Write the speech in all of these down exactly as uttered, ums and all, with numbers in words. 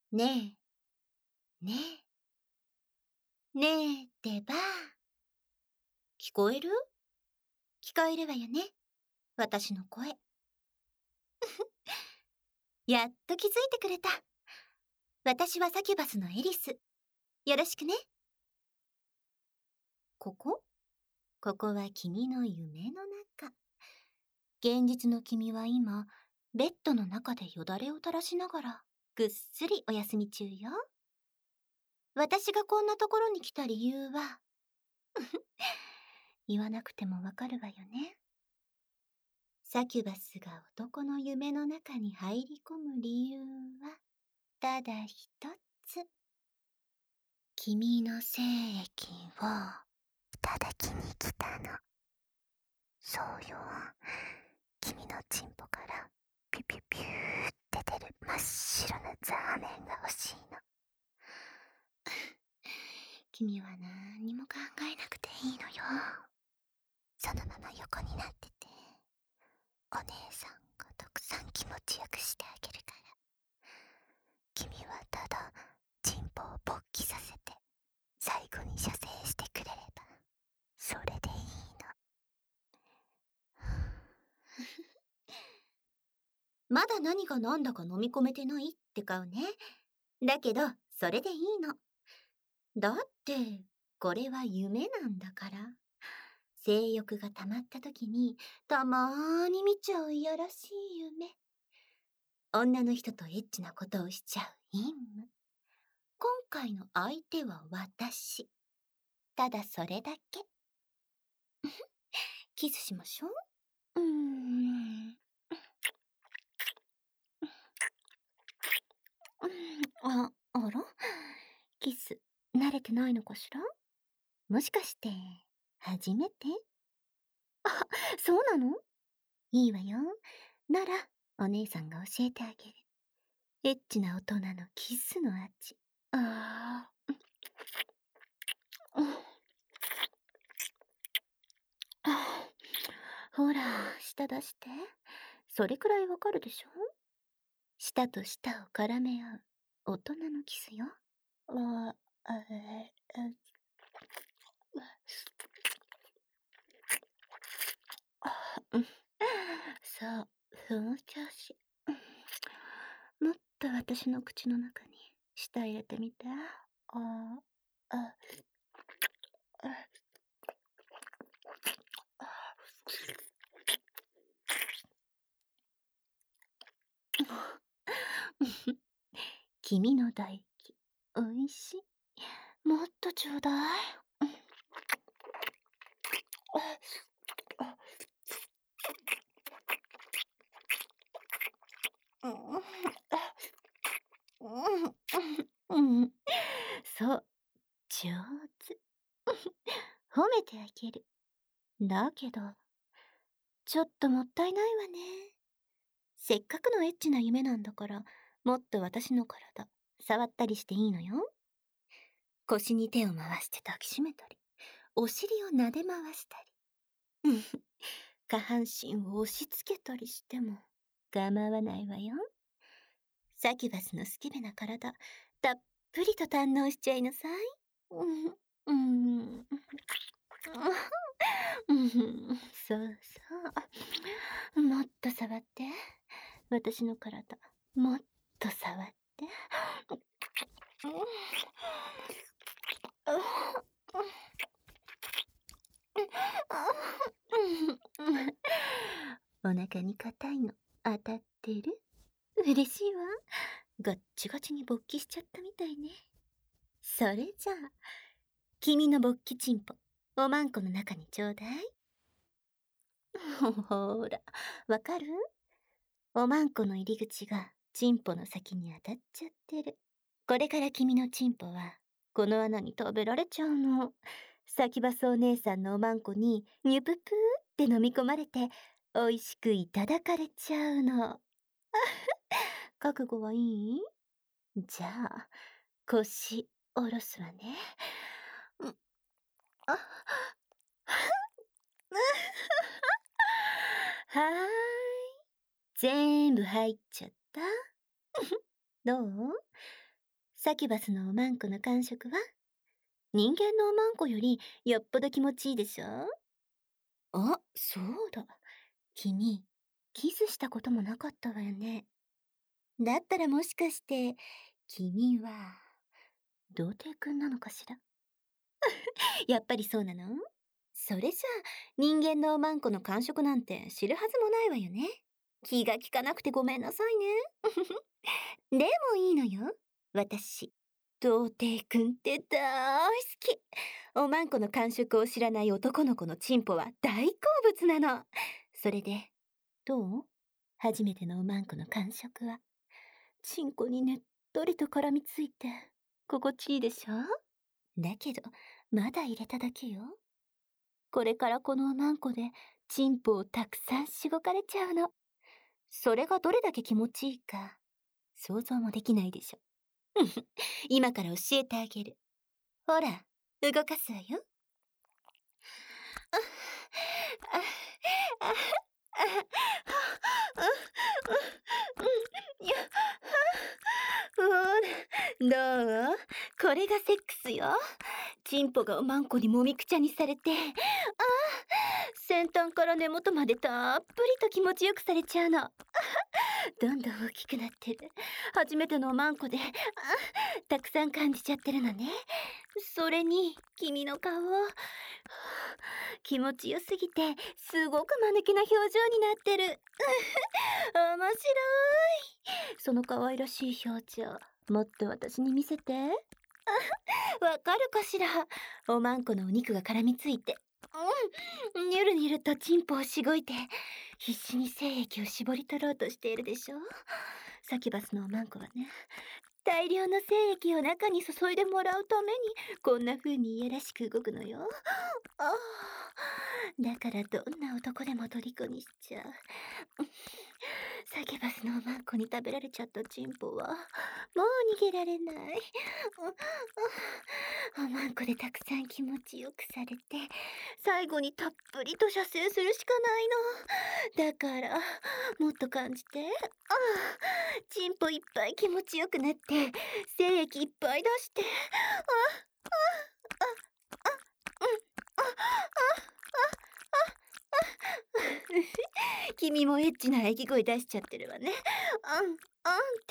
ねえ、ねえ、ねえってば。聞こえる？聞こえるわよね、私の声。やっと気づいてくれた。私はサキュバスのエリス。よろしくね。ここ？ここは君の夢の中。現実の君は今、ベッドの中でよだれを垂らしながら、ぐっすりお休み中よ。私がこんなところに来た理由は、言わなくてもわかるわよね。サキュバスが男の夢の中に入り込む理由は、ただ一つ。君の精液を、ただきに来たの。そうよ。君のチンポから、ピュピュピューって出る真っ白なザーメンが欲しいの。君は何にも考えなくていいのよ。そのまま横になってて、お姉さんがたくさん気持ちよくしてあげるから。君はただチンポを勃起させて最後に射精してくれればそれでいいの。まだ何が何だか飲み込めてないって顔ね。だけどそれでいいの。だってこれは夢なんだから。性欲が溜まった時にたまーに見ちゃういやらしい夢。女の人とエッチなことをしちゃう陰夢。今回の相手は私。ただそれだけ。キスしましょう。うーん。あ、あら？キス、慣れてないのかしら？もしかして、初めて？あ、そうなの？いいわよ。なら、お姉さんが教えてあげる。エッチな大人のキスの味。ああ。ほら、舌出して。それくらいわかるでしょ？舌と舌を絡め合う大人のキスよ。あ、あ、え、え、うん。そう、その調子。もっと私の口の中に舌入れてみて。あ、あ、あ、君の唾液、おいしい。もっとちょうだい。うん、そう、上手。褒めてあげる。だけど、ちょっともったいないわね。せっかくのエッチな夢なんだから、もっと私の体、触ったりしていいのよ。腰に手を回して抱きしめたり、お尻を撫で回したり、下半身を押し付けたりしても構わないわよ。サキュバスのスケベな体、たっぷりと堪能しちゃいなさい。うん、うん、うん、そうそう。もっと触って。私の体、もっと触って。お腹に硬いの当たってる？嬉しいわ。ガッチガチに勃起しちゃったみたいね。それじゃあ、君の勃起チンポ、おまんこの中にちょうだい。ほら、わかる？おまんこの入り口がチンポの先に当たっちゃってる。これから君のチンポは、この穴に食べられちゃうの。サキバスお姉さんのおまんこにニュププーって飲み込まれて、美味しくいただかれちゃうの。覚悟はいい？じゃあ、腰下ろすわね。うん、あはーい。全部入っちゃった。どう？ サキュバスのおまんこの感触は人間のおまんこよりよっぽど気持ちいいでしょ？あ、そうだ。君、キスしたこともなかったわよね。だったらもしかして、君は、童貞くんなのかしら？やっぱりそうなの？それじゃあ、人間のおまんこの感触なんて知るはずもないわよね。気が利かなくてごめんなさいね。でもいいのよ。私、童貞くんって大好き。おまんこの感触を知らない男の子のチンポは大好物なの。それで、どう？初めてのおまんこの感触は。チンコにねっとりと絡みついて、心地いいでしょ？だけど、まだ入れただけよ。これからこのおまんこで、チンポをたくさんしごかれちゃうの。それがどれだけ気持ちいいか、想像もできないでしょ。今から教えてあげる。ほら、動かすわよ。あ、あ、あ、あ、や、ほら、どう？これがセックスよ。チンポがおまんこにもみくちゃにされて、ああ、先端から根元までたっぷりと気持ちよくされちゃうの。どんどん大きくなってる。初めてのおまんこで、あ、たくさん感じちゃってるのね。それに、君の顔、気持ちよすぎて、すごく間抜けな表情になってる。面白い。その可愛らしい表情、もっと私に見せて。あ、わかるかしら？おまんこのお肉が絡みついて、うん、にゅるにゅるとチンポをしごいて、必死に精液を絞り取ろうとしているでしょ？サキュバスのおまんこはね、大量の精液を中に注いでもらうために、こんな風にいやらしく動くのよ。ああ、だからどんな男でも虜にしちゃう。サキュバスのおまんこに食べられちゃったチンポは、もう逃げられない。おまんこでたくさん気持ちよくされて、最後にたっぷりと射精するしかないの。だから、もっと感じて。ああ、チンポいっぱい気持ちよくなって、精液いっぱい出して。あ、あ、あ、あ、うん、あ、あ、あ、あ、あ。君もエッチな喘ぎ声出しちゃってるわね。あん、あんって。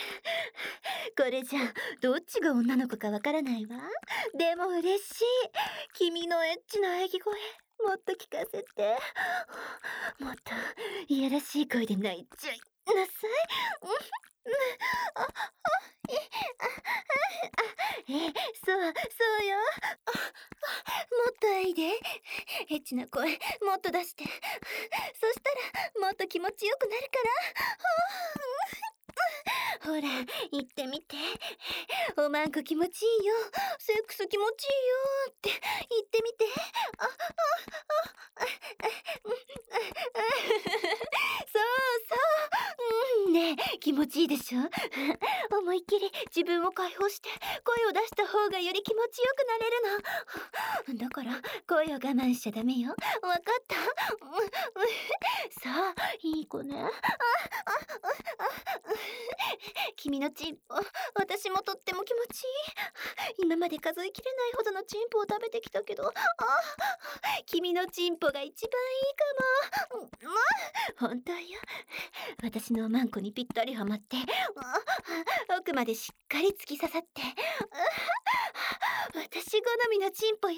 これじゃ、どっちが女の子かわからないわ。でも嬉しい。君のエッチな喘ぎ声、もっと聞かせて。もっと、いやらしい声で泣いちゃいなさい。うん、あ、あ、え、あ、あ、え、そう、そうよ。あ、あ、もっとあいで。エッチな声、もっと出して。そしたら、もっと気持ちよくなるから。ほら、言ってみて。おまんこ気持ちいいよ。セックス気持ちいいよって言ってみて。あ、あ、あ、あ、うん、そうそう。うん、ねえ、気持ちいいでしょ？思いっきり自分を解放して声を出した方がより気持ちよくなれるの。だから声を我慢しちゃダメよ。わかった？うん、うん、さあ、いい子ね。あ、あ、あ、あ、君のチンポ、私もとっても気持ちいい。今まで数えきれないほどのチンポを食べてきたけど、あ、君のチンポが一番いいかも。ま、本当よ。私のおまんこにぴったりはまって、奥までしっかり突き刺さって、私好みのチンポよ。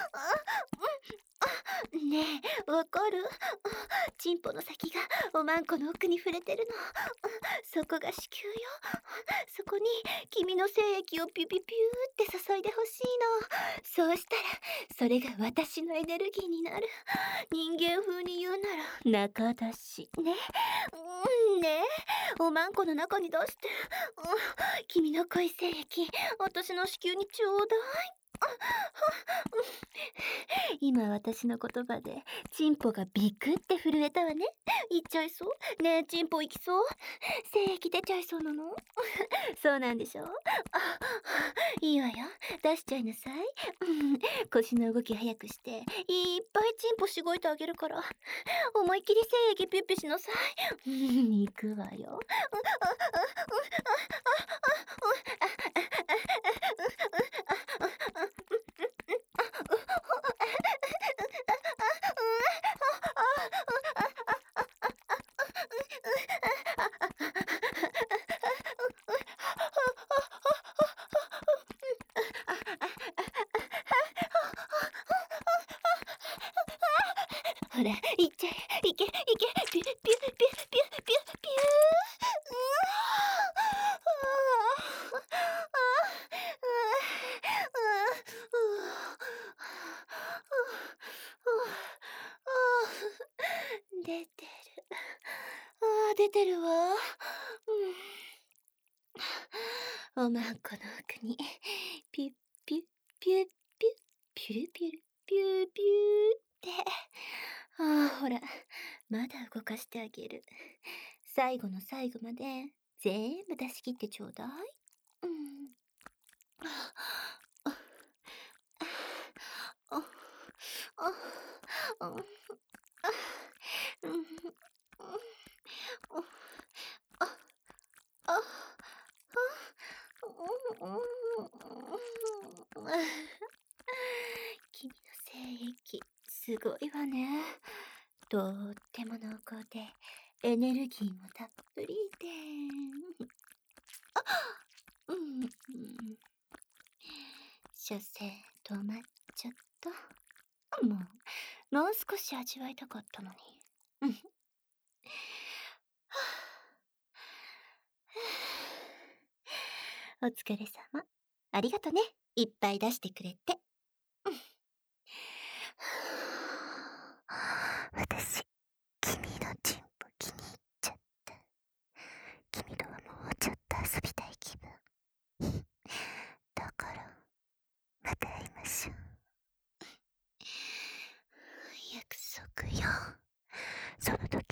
ねえ、わかる？チンポの先がおまんこの奥に触れてるの。そこが子宮よ。そこに君の精液をピュピュピューって注いでほしいの。そうしたら、それが私のエネルギーになる。人間風に言うなら、中出し。ね。うん、ねえ、おまんこの中に出して。うん、君の濃い精液、私の子宮にちょうだい。あ、は、うん、今私の言葉でチンポがビクって震えたわね。言っちゃいそう？ねえ、チンポ行きそう？精液出ちゃいそうなの？そうなんでしょ？あ、いいわよ。出しちゃいなさい。うん、腰の動き早くして、いっぱいチンポしごいてあげるから。思いっきり精液ピュッピュしなさい。うん、行くわよ。 ほら、いっちゃえ、いけ、いけ、ピュ、ピュ、ピュ、ピュ、ピュ、ピュ、ピュー。うわあ。ああ、出てる。ああ、出てるわ。うん。おまんこの奥に、ピュッピュッピュッピュッ、ピュルピュル、ピューピューって。ああ、ほら、まだ動かしてあげる。最後の最後まで、全部出し切ってちょうだい。うん。ああ、あ、あ、あ、あ、うん、あ、あ、あ、あ、うん。君の精液、すごいわね。とっても濃厚で、エネルギーもたっぷりで。うん、うん。所詮、止まっちゃった。もう、もう少し味わいたかったのに。うん。お疲れ様。ありがとね。いっぱい出してくれて。うん。私、君のチンポ気に入っちゃった。君とはもうちょっと遊びたい気分。だから、また会いましょう。約束よ。その時